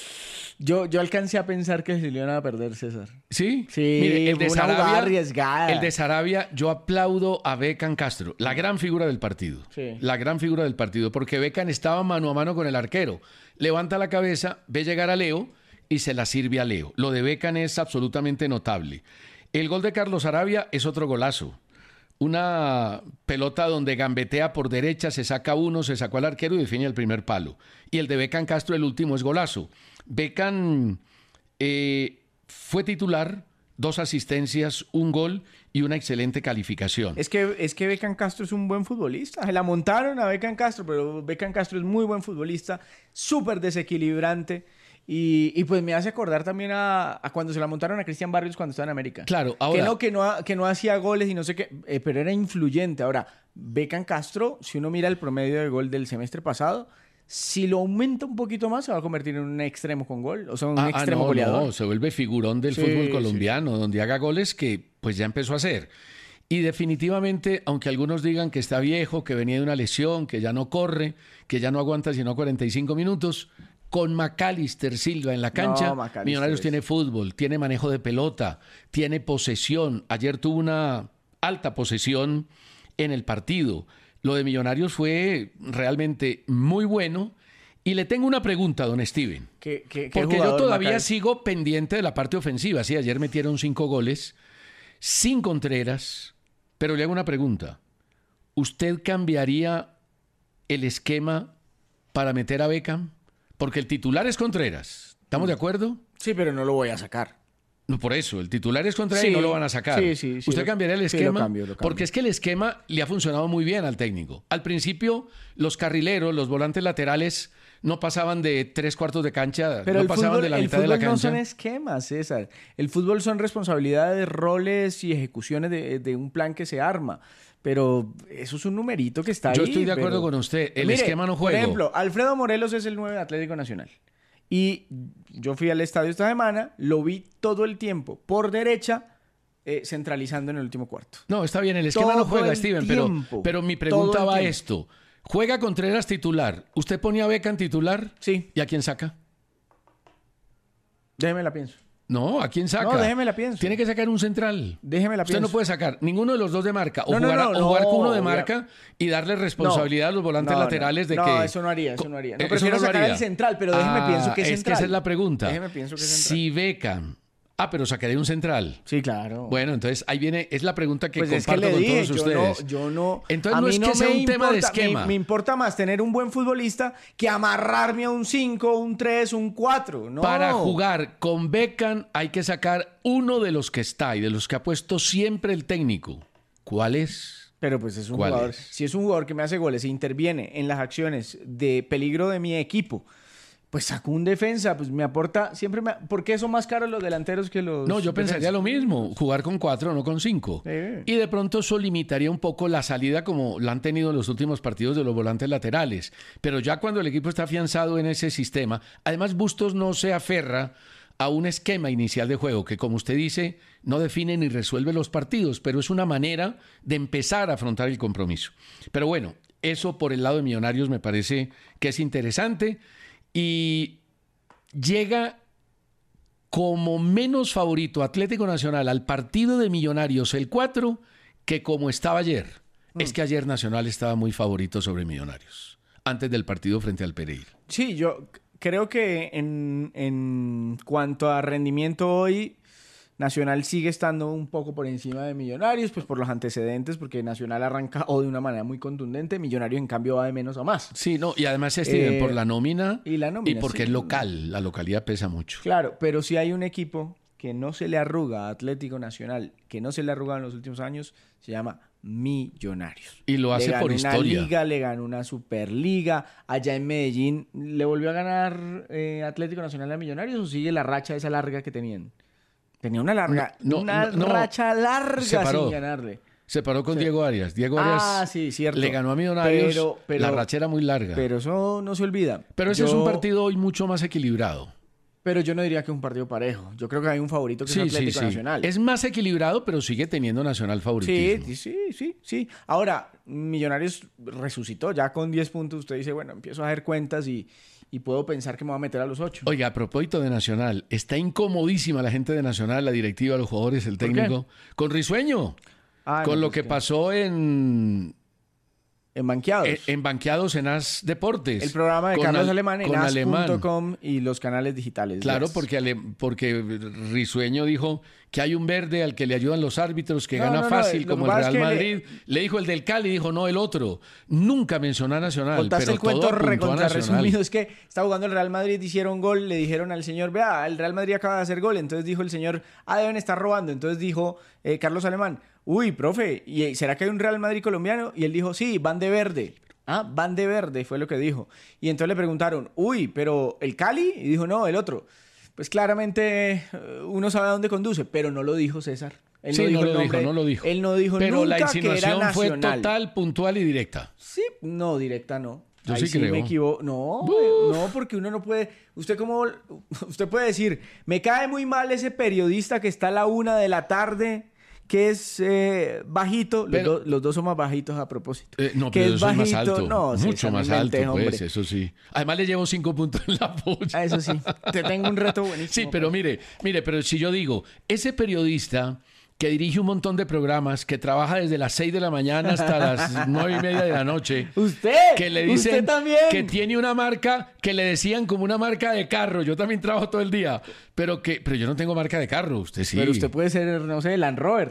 Yo, yo alcancé a pensar que se le iban a perder, César. ¿Sí? Sí, Mire, el de fue una jugada Sarabia, arriesgada. el de Sarabia, yo aplaudo a Beckham Castro, la gran figura del partido. Sí. La gran figura del partido, porque Beckham estaba mano a mano con el arquero. Levanta la cabeza, ve llegar a Leo y se la sirve a Leo. Lo de Beckham es absolutamente notable. El gol de Carlos Arabia es otro golazo. Una pelota donde gambetea por derecha, se saca uno, se sacó al arquero y define el primer palo. Y el de Beckham Castro, el último, es golazo. Beckham eh, fue titular, dos asistencias, un gol y una excelente calificación. Es que, es que Beckham Castro es un buen futbolista. Se la montaron a Beckham Castro, pero Beckham Castro es muy buen futbolista, súper desequilibrante. Y, y pues me hace acordar también a, a cuando se la montaron a Cristian Barrios cuando estaba en América. Claro, ahora- Que no, que no, ha- que no hacía goles y no sé qué, eh, pero era influyente. Ahora, Beckham Castro, si uno mira el promedio de gol del semestre pasado, si lo aumenta un poquito más, se va a convertir en un extremo con gol. O sea, un Ah, ah, extremo no, goleador. no, se vuelve figurón del Sí, fútbol sí, colombiano, donde haga goles que pues ya empezó a hacer. Y definitivamente, aunque algunos digan que está viejo, que venía de una lesión, que ya no corre, que ya no aguanta sino cuarenta y cinco minutos, con McAllister Silva en la cancha, No, McAllister Millonarios es- tiene fútbol, tiene manejo de pelota, tiene posesión. Ayer tuvo una alta posesión en el partido. Lo de Millonarios fue realmente muy bueno. Y le tengo una pregunta, don Steven. ¿Qué- qué- qué Porque yo jugador, todavía McAllister? sigo pendiente de la parte ofensiva. Sí, ayer metieron cinco goles, sin Contreras. Pero le hago una pregunta. ¿Usted cambiaría el esquema para meter a Beckham? Porque el titular es Contreras. ¿Estamos de acuerdo? Sí, pero no lo voy a sacar. No, por eso, el titular es Contreras Sí, y no lo van a sacar. sí, sí, sí, ¿Usted lo- cambiaría el sí, lo esquema? cambio, lo cambio. Porque es que el esquema le ha funcionado muy bien al técnico. Al principio, los carrileros, los volantes laterales, no pasaban de tres cuartos de cancha, Pero no el pasaban fútbol, de la el mitad de la fútbol no cancha. son esquemas, César. El fútbol son responsabilidades, roles y ejecuciones de, de un plan que se arma. Pero eso es un numerito que está ahí. Yo estoy de acuerdo pero- con usted. El Mire, esquema no Por juego. ejemplo, Alfredo Morelos es el nueve de Atlético Nacional. Y yo fui al estadio esta semana, lo vi todo el tiempo por derecha, eh, centralizando en el último cuarto. No, está bien, el esquema Todo no juega, el Steven, pero, tiempo. pero mi Todo pregunta el va a tiempo. esto. ¿Juega Contreras titular? ¿Usted ponía a Beckham titular? Sí, ¿Y a quién saca? déjeme la pienso. No, ¿a quién saca? No, déjeme la pienso. Tiene que sacar un central. Déjeme la Usted pienso. no puede sacar ninguno de los dos de marca. O, No, no, jugar, a- no, o jugar con no, uno de ya. marca y darle responsabilidad a los volantes No, no. laterales de no, que... No, eso no haría, eso no haría. No, Eh, prefiero eso no lo sacar haría. el central, pero déjeme Ah, pienso que es es central. que esa es la pregunta. Déjeme pienso que es central. Si Beckham Ah, pero sacaré un central. Sí, claro. Bueno, entonces ahí viene, es la pregunta que Pues es que comparto le con dije, todos yo ustedes. no, yo no. Entonces a no mí es no que sea me un tema de importa, esquema. Me, me importa más tener un buen futbolista que amarrarme a un cinco, un tres, un cuatro. No. Para jugar con Beckham hay que sacar uno de los que está y de los que ha puesto siempre el técnico. ¿Cuál es? Pero pues es un ¿Cuál jugador. es? Si es un jugador que me hace goles e interviene en las acciones de peligro de mi equipo, pues saco un defensa, pues me aporta, siempre me... ¿Por qué son más caros los delanteros que los No, yo pensaría defensas? lo mismo, jugar con cuatro, no con cinco. Sí. Y de pronto eso limitaría un poco la salida como la han tenido en los últimos partidos de los volantes laterales. Pero ya cuando el equipo está afianzado en ese sistema, además Bustos no se aferra a un esquema inicial de juego que, como usted dice, no define ni resuelve los partidos, pero es una manera de empezar a afrontar el compromiso. Pero bueno, eso por el lado de Millonarios me parece que es interesante. Y llega como menos favorito Atlético Nacional al partido de Millonarios el cuatro que como estaba ayer. Mm. Es que ayer Nacional estaba muy favorito sobre Millonarios, antes del partido frente al Pereira. Sí, yo creo que en, en cuanto a rendimiento hoy, Nacional sigue estando un poco por encima de Millonarios, pues por los antecedentes, porque Nacional arranca o de una manera muy contundente, Millonarios en cambio va de menos a más. Sí, no, y además se estiran Eh, por la nómina y la nómina, y porque sí. es local, la localidad pesa mucho. Claro, pero si hay un equipo que no se le arruga a Atlético Nacional, que no se le arruga en los últimos años, se llama Millonarios. Y lo hace le ganó por historia. Una liga, le ganó una Superliga. Allá en Medellín, ¿le volvió a ganar eh, Atlético Nacional a Millonarios o sigue la racha esa larga que tenían? Tenía una larga, No, no, una no, racha larga se paró. sin ganarle. Se paró con Sí. Diego Arias. Diego Arias Ah, sí, cierto. le ganó a Millonarios, Pero- pero- la racha era muy larga. Pero, Pero eso no se olvida. ese Yo- es un partido hoy mucho más equilibrado. Pero yo no diría que es un partido parejo. Yo creo que hay un favorito que Sí, es sí, Atlético sí. Nacional. Es más equilibrado, pero sigue teniendo Nacional Sí, favoritismo. sí, sí, sí, sí. Ahora, Millonarios resucitó ya con diez puntos. Usted dice, bueno, empiezo a hacer cuentas y, y puedo pensar que me voy a meter a los ocho. Oiga, a propósito de Nacional, está incomodísima la gente de Nacional, la directiva, los jugadores, el ¿Por qué? técnico, con Risueño, Ah, con no, lo pues que pasó en, En Banqueados. en, en Banqueados en As Deportes. el programa de Con Carlos Al- Alemán en con as Alemán. punto com y los canales digitales. Claro, Yes. porque, Ale- porque Risueño dijo que hay un verde al que le ayudan los árbitros, que No, gana no, no, fácil, lo como que el pasa Real es que Madrid. Le... dijo el del Cali, dijo no, el otro. Nunca mencionó a Nacional, Contaste pero el cuento todo apuntó a recontra Nacional. resumido. Es que estaba jugando el Real Madrid, hicieron gol, le dijeron al señor, vea, el Real Madrid acaba de hacer gol. Entonces dijo el señor, ah, deben estar robando. Entonces dijo eh, Carlos Alemán, uy, profe, ¿y será que hay un Real Madrid colombiano? Y él dijo, sí, van de verde. Ah, van de verde, fue lo que dijo. Y entonces le preguntaron, uy, pero ¿el Cali? Y dijo, no, el otro. Pues claramente eh, uno sabe a dónde conduce, pero no lo dijo César. Él Sí, no dijo no el lo nombre. dijo, no lo dijo. Él no dijo Pero la nunca que era insinuación fue Nacional. total, puntual y directa. Sí, no, directa no. Yo Ahí sí creo. me equivoco. No, no, porque uno no puede. Usted como usted puede decir, me cae muy mal ese periodista que está a la una de la tarde, que es eh, bajito. Los, Pero- do- los dos son más bajitos a propósito. Eh, no, que pero es yo soy más bajito. alto. No, sí, mucho esa más me alto, inventé, pues, hombre. eso sí. Además le llevo cinco puntos en la polla. Ah, eso sí. Te tengo un reto buenísimo. Sí, pero mire, mire, pero si yo digo, ese periodista que dirige un montón de programas, que trabaja desde las seis de la mañana hasta las nueve y media de la noche, Usted, que le dicen usted también. que tiene una marca que le decían como una marca de carro. Yo también trabajo todo el día, pero que, pero yo no tengo marca de carro. Usted sí. Pero usted puede ser, no sé, Land Rover.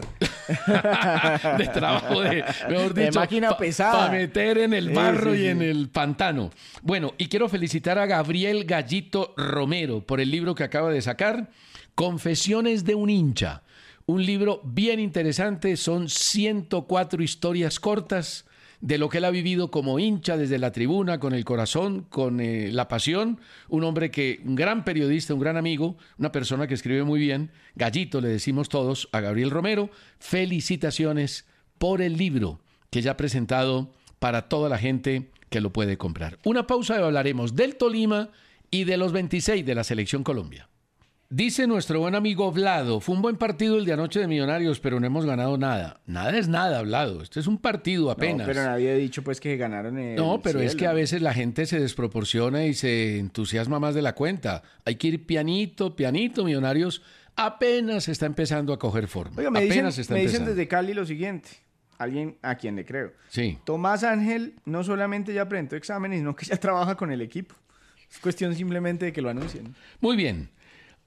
de trabajo de, mejor De dicho, máquina pesada. Para meter en el Sí, barro sí, y sí. en el pantano. Bueno, y quiero felicitar a Gabriel Gallito Romero por el libro que acaba de sacar, Confesiones de un hincha. Un libro bien interesante, son ciento cuatro historias cortas de lo que él ha vivido como hincha desde la tribuna, con el corazón, con eh, la pasión. Un hombre que, un gran periodista, un gran amigo, una persona que escribe muy bien. Gallito, le decimos todos a Gabriel Romero. Felicitaciones por el libro que ya ha presentado para toda la gente que lo puede comprar. Una pausa y hablaremos del Tolima y de los veintiséis de la Selección Colombia. Dice nuestro buen amigo Vlado, fue un buen partido el de anoche de Millonarios, pero no hemos ganado nada. Nada es nada, Vlado. Este es un partido apenas. No, pero nadie ha dicho pues que ganaron el No, pero es cielo. que a veces la gente se desproporciona y se entusiasma más de la cuenta. Hay que ir pianito, pianito. Millonarios apenas está empezando a coger forma. Oiga, me dicen, apenas está me dicen empezando. desde Cali lo siguiente. Alguien a quien le creo. Sí. Tomás Ángel no solamente ya presentó exámenes, sino que ya trabaja con el equipo. Es cuestión simplemente de que lo anuncien. Muy bien.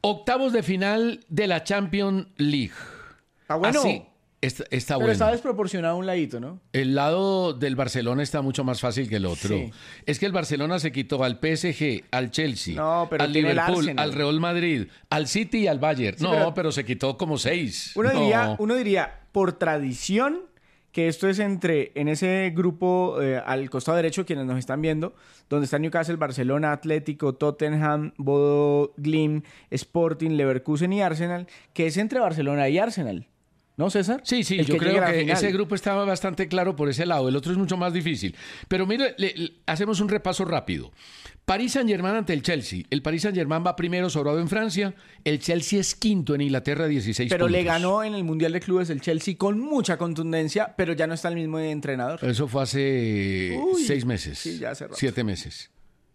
Octavos de final de la Champions League. Ah, bueno. Así, está, está Pero bueno. está desproporcionado un ladito, ¿no? El lado del Barcelona está mucho más fácil que el otro. Sí. Es que el Barcelona se quitó al P S G, al Chelsea, No, pero al tiene el Liverpool, Arsenal. al Real Madrid, al City y al Bayern. Sí, no, pero- pero... se quitó como seis. Uno No. diría, uno diría, por tradición, que esto es entre, en ese grupo eh, al costado derecho, quienes nos están viendo, donde está Newcastle, Barcelona, Atlético, Tottenham, Bodo Glimt, Sporting, Leverkusen y Arsenal, que es entre Barcelona y Arsenal. ¿No, César? Sí, sí, El yo que llegue creo a la que final. ese grupo estaba bastante claro por ese lado. El otro es mucho más difícil. Pero mire, le- le- hacemos un repaso rápido. París Saint-Germain ante el Chelsea. El París Saint-Germain va primero sobrado en Francia. El Chelsea es quinto en Inglaterra, dieciséis Pero puntos. le ganó en el Mundial de Clubes el Chelsea con mucha contundencia, pero ya no está el mismo entrenador. Eso fue hace Uy, seis meses. sí, ya hace rato. Siete meses.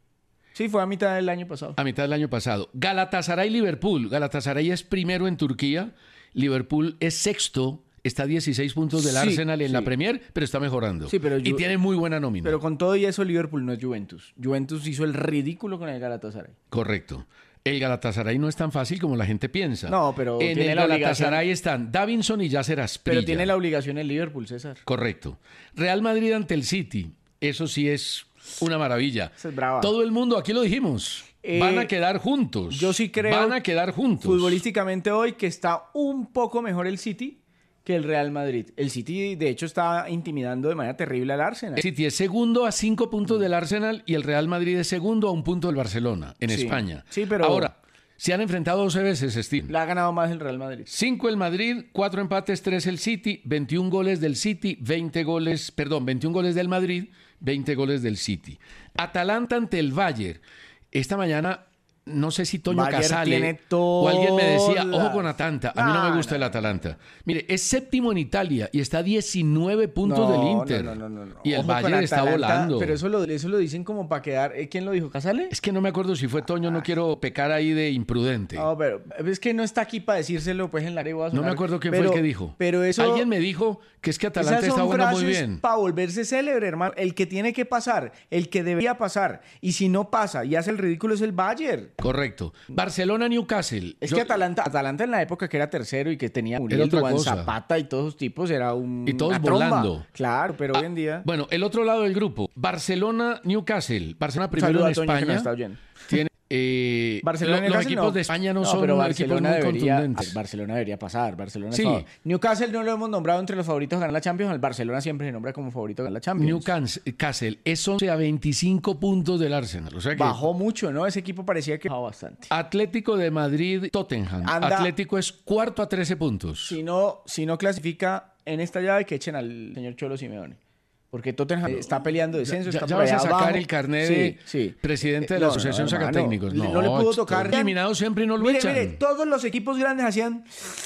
Sí, fue a mitad del año pasado. A mitad del año pasado. Galatasaray-Liverpool. Galatasaray es primero en Turquía. Liverpool es sexto. Está a dieciséis puntos del Sí, Arsenal en sí. la Premier, pero está mejorando. Sí, pero y yo- tiene muy buena nómina. Pero con todo y eso, Liverpool no es Juventus. Juventus hizo el ridículo con el Galatasaray. Correcto. El Galatasaray no es tan fácil como la gente piensa. No, pero en tiene el la Galatasaray están Davinson y Yasser Asprilla. Pero tiene la obligación el Liverpool, César. Correcto. Real Madrid ante el City. Eso sí es una maravilla. Esa es brava. Todo el mundo, aquí lo dijimos, Eh, van a quedar juntos. Yo sí creo Van a quedar juntos. futbolísticamente hoy que está un poco mejor el City que el Real Madrid. El City, de hecho, está intimidando de manera terrible al Arsenal. El City es segundo a cinco puntos del Arsenal y el Real Madrid es segundo a un punto del Barcelona, en Sí. España. Sí, pero- Ahora, se han enfrentado doce veces, Steve. La ha ganado más el Real Madrid. Cinco el Madrid, cuatro empates, tres el City, veintiún goles del City, veinte goles, perdón, veintiún goles del Madrid, veinte goles del City. Atalanta ante el Bayern. Esta mañana, no sé si Toño Bayern Casale tiene o alguien me decía, todas. ojo con Atalanta. A mí no, No, me gusta no, el no. Atalanta. Mire, es séptimo en Italia y está a diecinueve puntos No, del Inter. no, no, no, no. Y el Ojo con Bayern está Atalanta, volando. Pero eso lo, eso lo dicen como para quedar. ¿eh? ¿Quién lo dijo? ¿Casale? Es que no me acuerdo si fue Toño, no quiero pecar ahí de imprudente. No, pero es que no está aquí para decírselo, pues en la lengua. No me acuerdo quién pero, fue el que dijo. Pero eso. Alguien me dijo que es que Atalanta Esas está son jugando muy frases bien. para volverse célebre, hermano. El que tiene que pasar, el que debería pasar. Y si no pasa y hace el ridículo es el Bayern. Correcto. Barcelona-Newcastle. Es Yo- que Atalanta, Atalanta en la época que era tercero y que tenía Era Muriel, otra Duván cosa. Zapata y todos esos tipos, era un. Y todos una tromba. volando. Claro, pero hoy en día. Bueno, el otro lado del grupo, Barcelona-Newcastle. Barcelona primero Saludo en a Toño, que nos España. está oyendo. Tiene, eh, Barcelona lo- y los Newcastle, equipos no. de España no, No, son pero equipos Barcelona muy debería, contundentes. Barcelona debería pasar. Barcelona es Sí. favor. Newcastle no lo hemos nombrado entre los favoritos a ganar la Champions. Al Barcelona siempre se nombra como favorito a ganar la Champions. Newcastle es once a veinticinco puntos del Arsenal. O sea que Bajó mucho, ¿no? Ese equipo parecía que bajó bastante. Atlético de Madrid, Tottenham. Anda. Atlético es cuarto a trece puntos. Si no, si no clasifica en esta llave, que echen al señor Cholo Simeone. Porque Tottenham está peleando descenso. Ya, está ya por vas a allá sacar abajo. el carnet Sí, de sí. presidente de Eh, la no, no, Asociación hermano, Sacatécnicos. No, no le pudo está tocar. eliminado siempre y no lo Mire, echan. mire, todos los equipos grandes hacían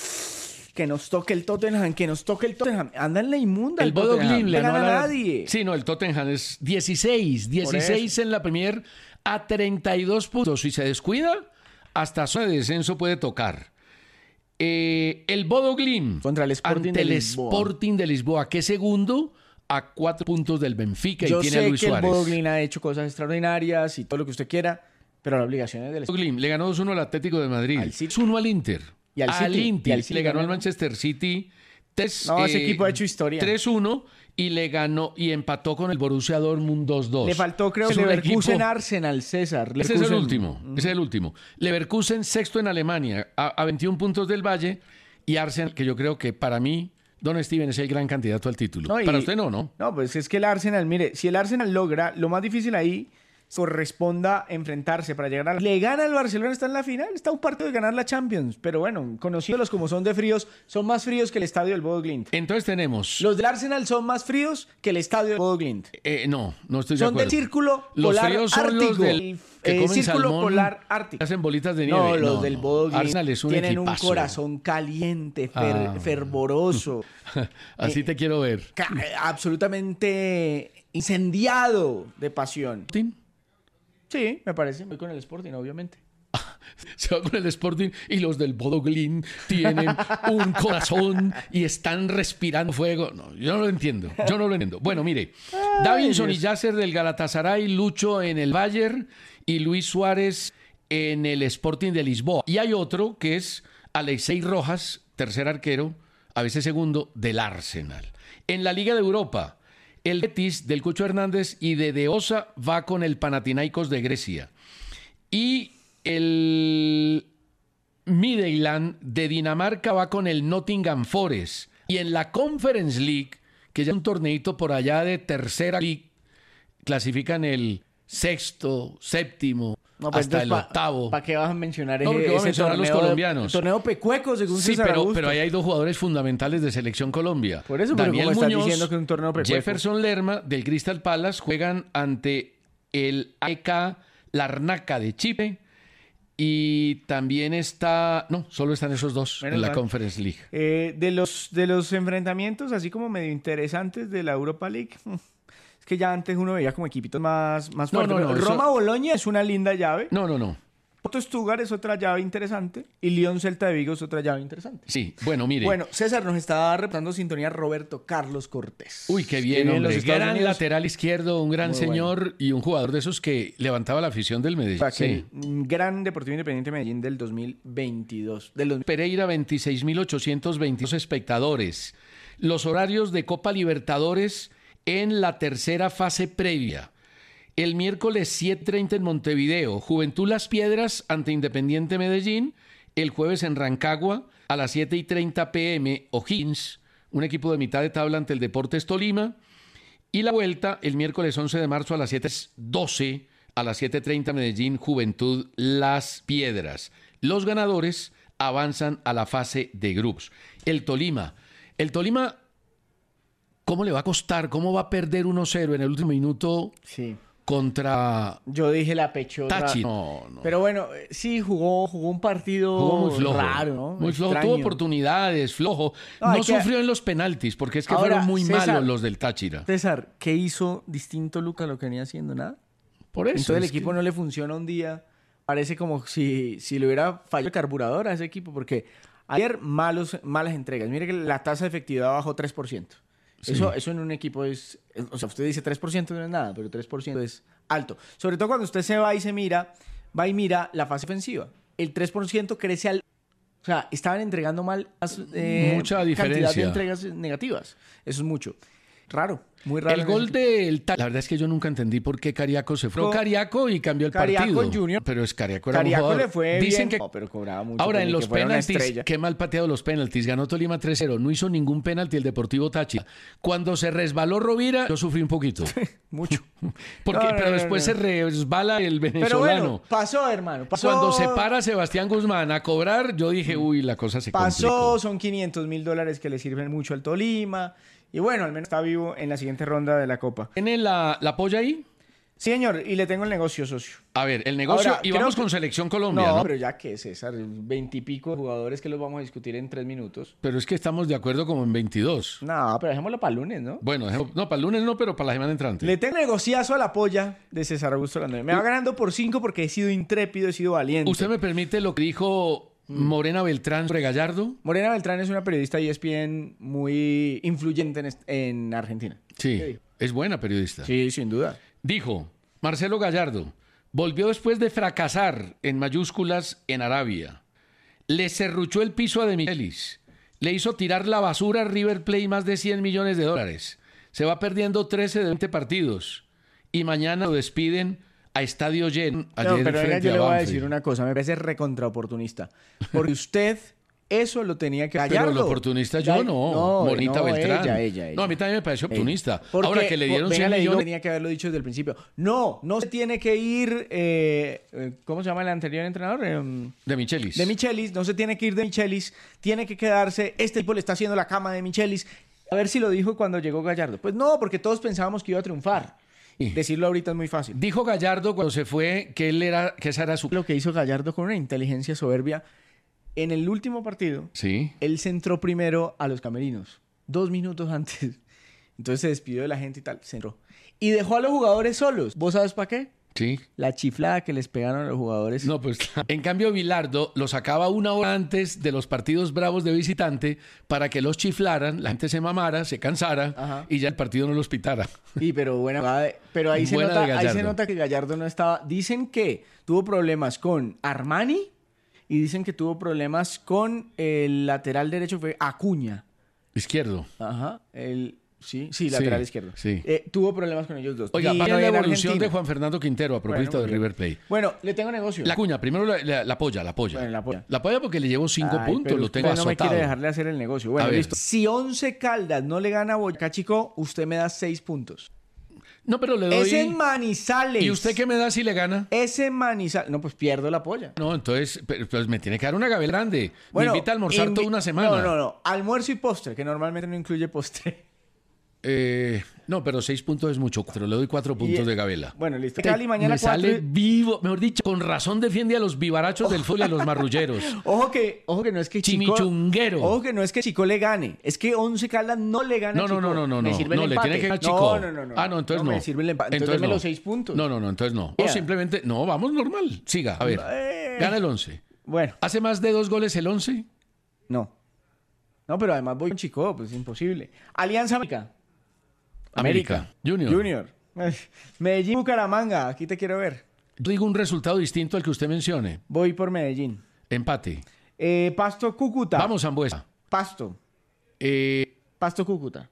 que nos toque el Tottenham, que nos toque el Tottenham. Anda en la inmunda. El Bodo Tottenham. Glimt le No ganó gana a la- nadie. Sí, no, el Tottenham es dieciséis. dieciséis en la Premier a treinta y dos puntos. Si se descuida, hasta zona de descenso puede tocar. Eh, el Bodo Glimt Contra el Sporting ante de el Lisboa. Sporting de Lisboa, que es segundo a cuatro puntos del Benfica Yo y tiene sé a Luis que Suárez. el Bodo Glimt ha hecho cosas extraordinarias y todo lo que usted quiera, pero la obligación es del Bodo Glimt le ganó dos uno al Atlético de Madrid. Al City. dos uno al Inter. Y al City. Inter. Y al City le ganó al ganó. Manchester City. tres, No, ese equipo ha hecho historia. tres uno y le ganó y empató con el Borussia Dortmund dos dos. Le faltó, creo, Es que un Leverkusen equipo- Arsenal, César. Ese es el Leverkusen. último. Ese es el último. Leverkusen sexto en Alemania a, a veintiún puntos del Valle y Arsenal, que yo creo que para mí, Don Steven es el gran candidato al título. No, y- Para usted no, ¿no? No, pues es que el Arsenal, mire, si el Arsenal logra, lo más difícil ahí corresponda enfrentarse para llegar a la... Le gana el Barcelona, está en la final, está a un partido de ganar la Champions, pero bueno, conociéndolos como son de fríos, son más fríos que el estadio del Bodo Glimt. Entonces tenemos... Los del Arsenal son más fríos que el estadio del Bodo Glimt. eh, no, no estoy de Son acuerdo. del círculo Los polar fríos son ártico. los del que Eh, comen círculo salmón, polar ártico. hacen bolitas de nieve. No, los del Bodo Glimt Arsenal es un tienen un equipazo. corazón caliente, fer- Ah. fervoroso, Así Eh, te quiero ver. ca- absolutamente incendiado de pasión. Tim Sí, me parece. Voy con el Sporting, obviamente. se va con el Sporting y los del Bodo Glimt tienen un corazón y están respirando fuego. No, yo no lo entiendo. Yo no lo entiendo. Bueno, mire, Davinson y Yasser del Galatasaray, Lucho en el Bayern y Luis Suárez en el Sporting de Lisboa. Y hay otro que es Alexei Rojas, tercer arquero, a veces segundo, del Arsenal. En la Liga de Europa, el Betis del Cucho Hernández y de De Osa va con el Panathinaikos de Grecia. Y el Midtjylland de Dinamarca va con el Nottingham Forest. Y en la Conference League, que ya es un torneito por allá de tercera league, clasifican el sexto, séptimo, No, pues hasta entonces, el pa- octavo. ¿Para qué vas a mencionar No, porque ese, voy a ese mencionar a los torneo de- colombianos. torneo pecueco, según Sí, César pero, Augusto? pero ahí hay dos jugadores fundamentales de Selección Colombia. Por eso, pero Daniel ¿cómo estás Muñoz, diciendo que es un torneo pecueco? Jefferson Lerma, del Crystal Palace, juegan ante el A E K Larnaca de Chipre. Y también está... No, solo están esos dos Menos en la mal. Conference League. Eh, de, los, de los enfrentamientos así como medio interesantes de la Europa League, es que ya antes uno veía como equipitos más, más No, fuertes. no, no, eso- Roma-Boloña es una linda llave. No, no, no. Porto Stuttgart es otra llave interesante. Y Lyon-Celta de Vigo es otra llave interesante. Sí, bueno, mire. Bueno, César, nos está reportando sintonía Roberto Carlos Cortés. Uy, qué Que bien, vive en hombre. los Estados Gran Unidos. lateral izquierdo, un gran Muy señor y un jugador de esos que levantaba la afición del Medellín. O sea, que Sí. un gran Deportivo Independiente Medellín del dos mil veintidós. Del dos mil- Pereira, veintiséis mil ochocientos veintidós espectadores. Los horarios de Copa Libertadores en la tercera fase previa. El miércoles siete treinta en Montevideo, Juventud Las Piedras ante Independiente Medellín. El jueves en Rancagua, a las siete y treinta pm, O'Higgins, un equipo de mitad de tabla ante el Deportes Tolima. Y la vuelta, el miércoles once de marzo a las siete doce, a las siete treinta Medellín, Juventud Las Piedras. Los ganadores avanzan a la fase de grupos. El Tolima. El Tolima, ¿cómo le va a costar? ¿Cómo va a perder uno cero en el último minuto Sí. contra Yo dije la pechota. Táchira? No, no. Pero bueno, eh, sí, jugó, jugó un partido Jugó muy flojo. raro, ¿no? Muy flojo. Extraño. Tuvo oportunidades, flojo. No, No, hay que- sufrió en los penaltis, porque es que Ahora, fueron muy César, malos los del Táchira. César, ¿qué hizo distinto Luca a lo que venía haciendo? Nada. Por eso. Entonces el es equipo que- no le funciona un día. Parece como si, si le hubiera fallado el carburador a ese equipo, porque ayer malos, malas entregas. Mire que la tasa de efectividad bajó tres por ciento. Sí. Eso, eso en un equipo es... O sea, usted dice tres por ciento no es nada, pero tres por ciento es alto. Sobre todo cuando usted se va y se mira, va y mira la fase ofensiva. El tres por ciento crece al... O sea, estaban entregando mal eh, Mucha cantidad de diferencia. entregas negativas. Eso es mucho. Raro, muy raro. El en gol ese- del Táchira. La verdad es que yo nunca entendí por qué Cariaco se fue. Co- Cariaco y cambió el Cariaco partido. Junior. Pero es Cariaco era un Cariaco jugador. le fue Dicen bien. que No, pero cobraba mucho. ahora como en que los fuera una penaltis, estrella. qué mal pateado los penaltis. Ganó Tolima tres cero. No hizo ningún penalti el Deportivo Táchira. Cuando se resbaló Rovira, yo sufrí un poquito. Mucho. Porque, No, no, pero no, después no. se resbala el Pero venezolano. bueno, pasó, hermano. Pasó, Cuando se para Sebastián Guzmán a cobrar, yo dije, uy, la cosa se Pasó, complicó. son quinientos mil dólares que le sirven mucho al Tolima. Y bueno, al menos está vivo en la siguiente ronda de la Copa. ¿Tiene la, la polla ahí? Sí, señor, y le tengo el negocio, socio. A ver, el negocio. Ahora, y creo vamos que- con Selección Colombia, no, ¿no? pero ya que, César, veintipico de jugadores que los vamos a discutir en tres minutos. Pero es que estamos de acuerdo como en veintidós. No, pero dejémoslo para el lunes, ¿no? Bueno, dejemos- no, para el lunes no, pero para la semana entrante. Le tengo negociazo a la polla de César Augusto Londoño. Me va ganando por cinco porque he sido intrépido, he sido valiente. ¿Usted me permite lo que dijo Morena Beltrán sobre Gallardo? Morena Beltrán es una periodista E S P N muy influyente en, est- en Argentina. ¿Qué Sí, dijo? es buena periodista. Sí, sin duda. Dijo, Marcelo Gallardo volvió después de fracasar en mayúsculas en Arabia. Le serruchó el piso a De Michelis. Le hizo tirar la basura a River Plate más de cien millones de dólares. Se va perdiendo trece de veinte partidos. Y mañana lo despiden a estadio lleno. No, Ayer pero venga, frente yo le voy a Banfield. decir una cosa. Me parece recontra oportunista. Porque usted eso lo tenía que... Pero el Gallardo. oportunista yo Gall- no, Morenita no, Beltrán. Ella, ella, ella. No, a mí también me pareció Ella. oportunista. Porque, Ahora que le dieron venga, cien le digo, millones... tenía que haberlo dicho desde el principio. No, no se tiene que ir... eh, eh, ¿Cómo se llama el anterior entrenador? Eh, De Michelis. de Michelis. No se tiene que ir de Michelis. Tiene que quedarse. Este tipo le está haciendo la cama de Michelis. A ver si lo dijo cuando llegó Gallardo. Pues no, porque todos pensábamos que iba a triunfar. Sí. Decirlo ahorita es muy fácil. Dijo Gallardo cuando se fue que él era, que esa era su... Lo que hizo Gallardo con una inteligencia soberbia. En el último partido, Sí. él se entró primero a los camerinos, dos minutos antes. Entonces se despidió de la gente y tal, se entró. Y dejó a los jugadores solos. ¿Vos sabes para qué? Sí. La chiflada que les pegaron a los jugadores. No, pues en cambio Bilardo lo sacaba una hora antes de los partidos bravos de visitante para que los chiflaran, la gente se mamara, se cansara Ajá. y ya el partido no los pitara. Sí, pero buena jugada de- pero ahí se, Buena nota, de ahí se Gallardo. nota que Gallardo no estaba. Dicen que tuvo problemas con Armani y dicen que tuvo problemas con el lateral derecho, fue Acuña. Izquierdo. Ajá. El, sí, sí, lateral Sí, izquierdo. sí. Eh, tuvo problemas con ellos dos. Oiga, Y vaya no la en evolución Argentina. de Juan Fernando Quintero a propósito Bueno, de muy bien. River Plate. Bueno, le tengo negocio. La cuña, primero la, la- la apoya, la apoya. Bueno, la apoya. La apoya porque le llevo cinco Ay, puntos, pero lo usted tengo no me azotado. quiere dejarle hacer el negocio. Bueno, A ver. listo. Si Once Caldas no le gana a Boyacá Chico, usted me da seis puntos. No, pero le doy... Es en Manizales. ¿Y usted qué me da si le gana? Es en Manizales. No, pues pierdo la polla. No, entonces pero- pues me tiene que dar una gabela grande. Bueno, me invita a almorzar invi- toda una semana. No, no, no. Almuerzo y postre, que normalmente no incluye postre. Eh, no, pero seis puntos es mucho. Cuatro, le doy cuatro puntos Y- de gabela. Bueno, listo. Cali mañana me cuatro. sale vivo, mejor dicho, con razón defiende a los vivarachos del fútbol y a los marrulleros. Ojo que, ojo que no es que Chico... Chimichunguero. Ojo que no es que Chico le gane. Es que Once Caldas no le gana No, a no, Chico. no, no, no, Me no. sirve el No, le empate. tiene que ganar Chico. No, no, no, no. Ah, no, entonces no. Me sirve el empate. Entonces, Entonces deme no. los seis puntos. No, no, no, entonces no. O Ya. simplemente, no, vamos normal. Siga, a ver. Eh. Gana el once. Bueno, ¿Hace más de dos goles el once? no. No, pero además voy con Chico, pues es imposible. Alianza América. América. Junior. Junior. Medellín, Bucaramanga. Aquí te quiero ver. Yo digo un resultado distinto al que usted mencione. Voy por Medellín. Empate. Eh, Pasto, Cúcuta. Vamos, Zambuesa. Pasto. Eh, Pasto, Cúcuta.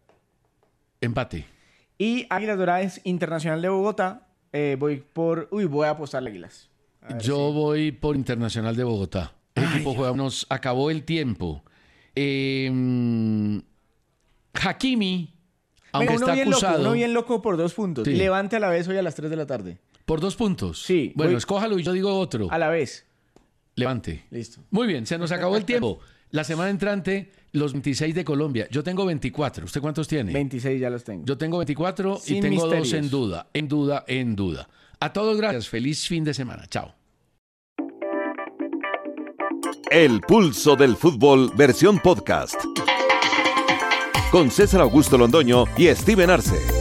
empate. Y Águilas Doradas Internacional de Bogotá. Eh, voy por... Uy, voy a apostar a Águilas. A ver Yo si- voy por Internacional de Bogotá. El equipo juega. Nos acabó el tiempo. Eh, mm, Hakimi, aunque Venga, uno está bien acusado, loco, uno bien loco por dos puntos. Sí. Levante a la vez hoy a las tres de la tarde. por dos puntos. Sí, Bueno, voy- escójalo y yo digo otro. A la vez. Levante. Listo. Muy bien, se nos acabó el tiempo. La semana entrante, los veintiséis de Colombia. Yo tengo veinticuatro. ¿Usted cuántos tiene? veintiséis ya los tengo. Yo tengo veinticuatro y Sin tengo dos misterios. en duda. En duda, en duda. A todos gracias. Feliz fin de semana. Chao. El pulso del fútbol versión podcast. Con César Augusto Londoño y Steven Arce.